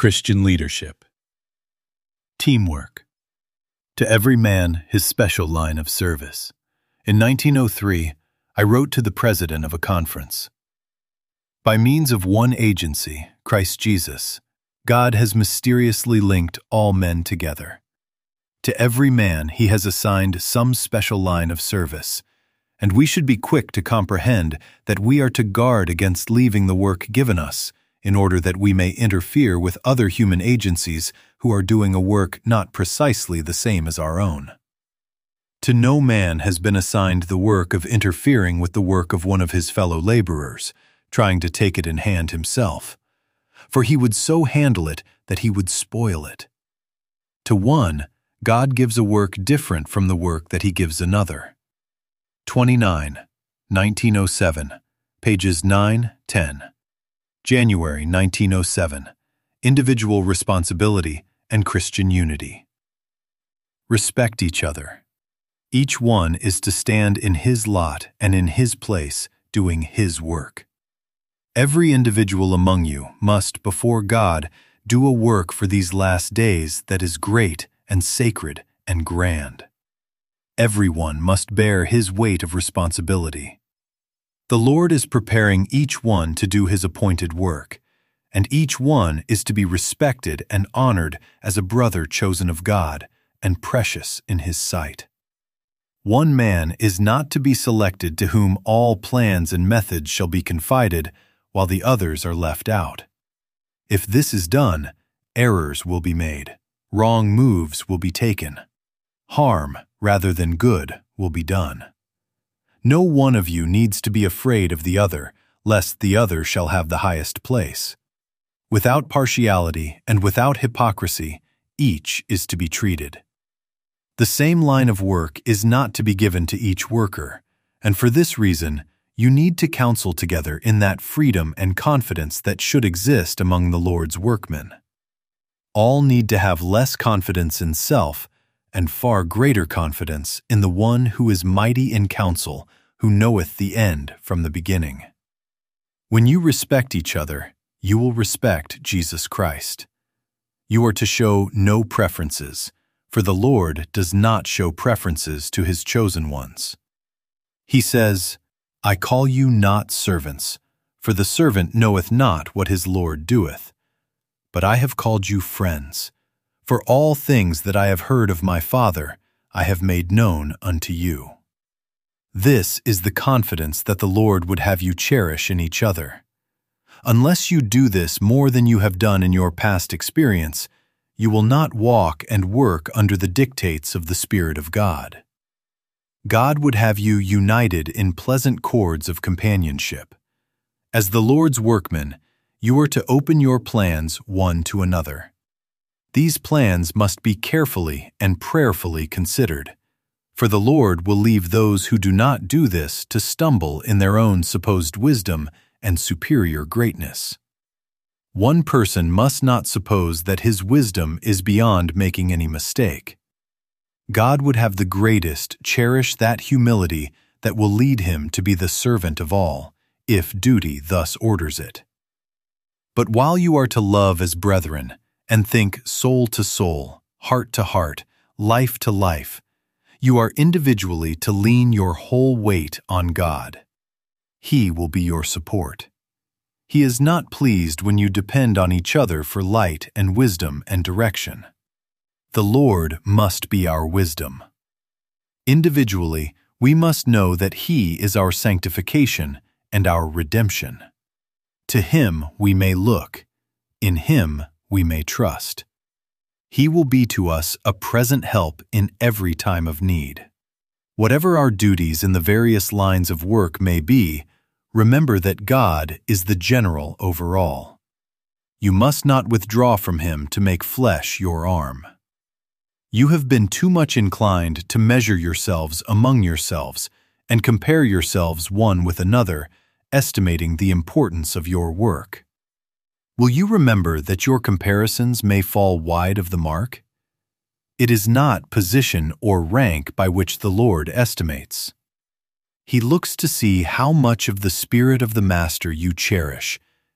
Christian leadership. Teamwork. To every man his special line of service. In 1903, I wrote to the president of a conference. By means of one agency, Christ Jesus, God has mysteriously linked all men together. To every man he has assigned some special line of service, and we should be quick to comprehend that we are to guard against leaving the work given us, in order that we may interfere with other human agencies who are doing a work not precisely the same as our own. To no man has been assigned the work of interfering with the work of one of his fellow laborers, trying to take it in hand himself, for he would so handle it that he would spoil it. To one, God gives a work different from the work that he gives another. 29, 1907, pages 9-10. January 1907, Individual Responsibility and Christian Unity. Respect each other. Each one is to stand in his lot and in his place, doing his work. Every individual among you must, before God, do a work for these last days that is great and sacred and grand. Everyone must bear his weight of responsibility. The Lord is preparing each one to do his appointed work, and each one is to be respected and honored as a brother chosen of God and precious in his sight. One man is not to be selected to whom all plans and methods shall be confided, while the others are left out. If this is done, errors will be made, wrong moves will be taken, harm rather than good will be done. No one of you needs to be afraid of the other, lest the other shall have the highest place. Without partiality and without hypocrisy, each is to be treated. The same line of work is not to be given to each worker, and for this reason, you need to counsel together in that freedom and confidence that should exist among the Lord's workmen. All need to have less confidence in self and far greater confidence in the one who is mighty in counsel, who knoweth the end from the beginning. When you respect each other, you will respect Jesus Christ. You are to show no preferences, for the Lord does not show preferences to his chosen ones. He says, I call you not servants, for the servant knoweth not what his Lord doeth. But I have called you friends, for all things that I have heard of my Father I have made known unto you. This is the confidence that the Lord would have you cherish in each other. Unless you do this more than you have done in your past experience, you will not walk and work under the dictates of the Spirit of God. God would have you united in pleasant cords of companionship. As the Lord's workmen, you are to open your plans one to another. These plans must be carefully and prayerfully considered, for the Lord will leave those who do not do this to stumble in their own supposed wisdom and superior greatness. One person must not suppose that his wisdom is beyond making any mistake. God would have the greatest cherish that humility that will lead him to be the servant of all, if duty thus orders it. But while you are to love as brethren, and think soul to soul, heart to heart, life to life, you are individually to lean your whole weight on God. He will be your support. He is not pleased when you depend on each other for light and wisdom and direction. The Lord must be our wisdom. Individually, we must know that He is our sanctification and our redemption. To Him we may look, in Him we may trust. He will be to us a present help in every time of need. Whatever our duties in the various lines of work may be, remember that God is the general over all. You must not withdraw from Him to make flesh your arm. You have been too much inclined to measure yourselves among yourselves and compare yourselves one with another, estimating the importance of your work. Will you remember that your comparisons may fall wide of the mark? It is not position or rank by which the Lord estimates. He looks to see how much of the spirit of the Master you cherish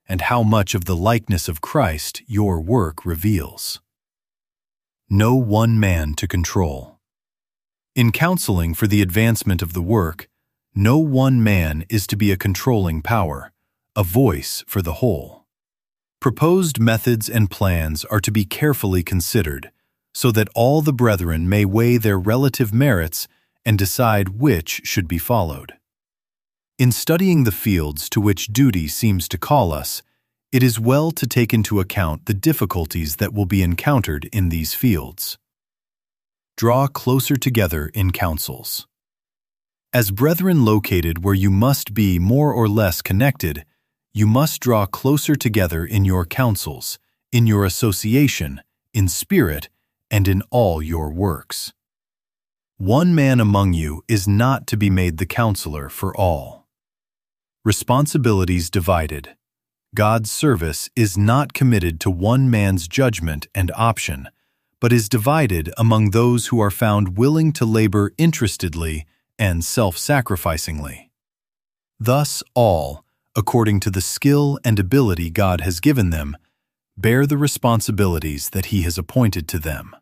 and how much of the likeness of Christ your work reveals. No one man to control. In counseling for the advancement of the work, no one man is to be a controlling power, a voice for the whole. Proposed methods and plans are to be carefully considered, so that all the brethren may weigh their relative merits and decide which should be followed. In studying the fields to which duty seems to call us, it is well to take into account the difficulties that will be encountered in these fields. Draw closer together in councils. As brethren located where you must be more or less connected, you must draw closer together in your councils, in your association, in spirit, and in all your works. One man among you is not to be made the counselor for all. Responsibilities divided. God's service is not committed to one man's judgment and option, but is divided among those who are found willing to labor interestedly and self-sacrificingly. Thus all, according to the skill and ability God has given them, bear the responsibilities that He has appointed to them.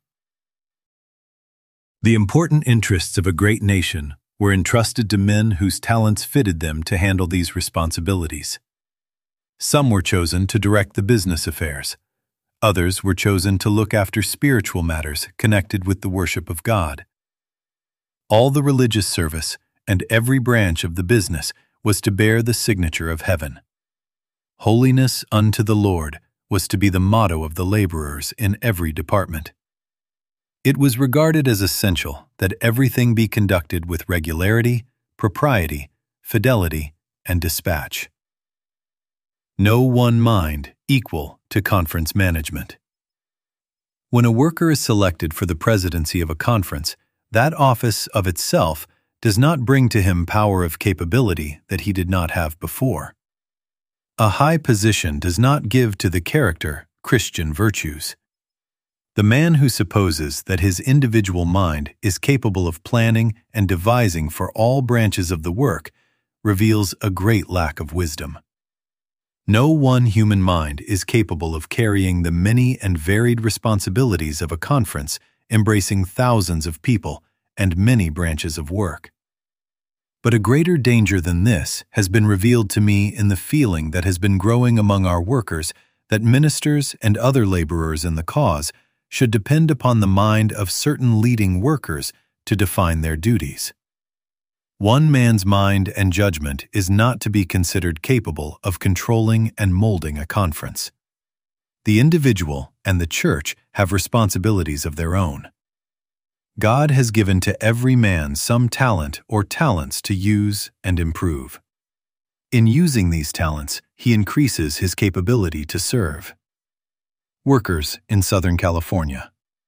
The important interests of a great nation were entrusted to men whose talents fitted them to handle these responsibilities. Some were chosen to direct the business affairs. Others were chosen to look after spiritual matters connected with the worship of God. All the religious service and every branch of the business was to bear the signature of heaven. Holiness unto the Lord was to be the motto of the laborers in every department. It was regarded as essential that everything be conducted with regularity, propriety, fidelity, and dispatch. No one mind equal to conference management. When a worker is selected for the presidency of a conference, that office of itself does not bring to him power of capability that he did not have before. A high position does not give to the character Christian virtues. The man who supposes that his individual mind is capable of planning and devising for all branches of the work reveals a great lack of wisdom. No one human mind is capable of carrying the many and varied responsibilities of a conference embracing thousands of people and many branches of work. But a greater danger than this has been revealed to me in the feeling that has been growing among our workers that ministers and other laborers in the cause should depend upon the mind of certain leading workers to define their duties. One man's mind and judgment is not to be considered capable of controlling and molding a conference. The individual and the church have responsibilities of their own. God has given to every man some talent or talents to use and improve. In using these talents, he increases his capability to serve. Workers in Southern California.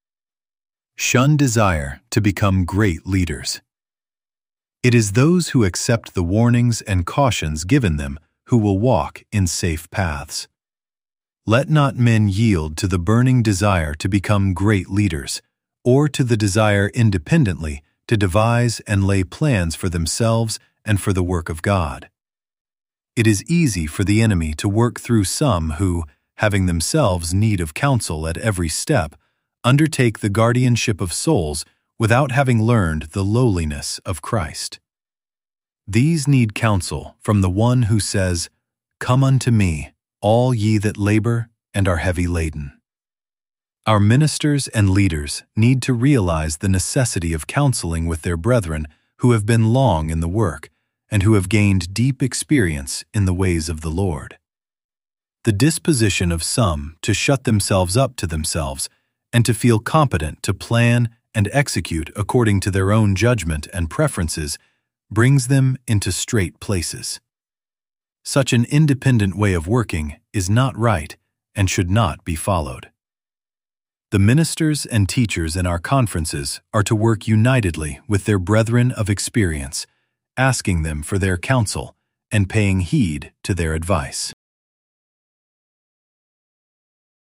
Shun desire to become great leaders. It is those who accept the warnings and cautions given them who will walk in safe paths. Let not men yield to the burning desire to become great leaders, or to the desire independently to devise and lay plans for themselves and for the work of God. It is easy for the enemy to work through some who, having themselves need of counsel at every step, undertake the guardianship of souls without having learned the lowliness of Christ. These need counsel from the one who says, "Come unto me, all ye that labor and are heavy laden." Our ministers and leaders need to realize the necessity of counseling with their brethren who have been long in the work and who have gained deep experience in the ways of the Lord. The disposition of some to shut themselves up to themselves and to feel competent to plan and execute according to their own judgment and preferences brings them into strait places. Such an independent way of working is not right and should not be followed. The ministers and teachers in our conferences are to work unitedly with their brethren of experience, asking them for their counsel and paying heed to their advice.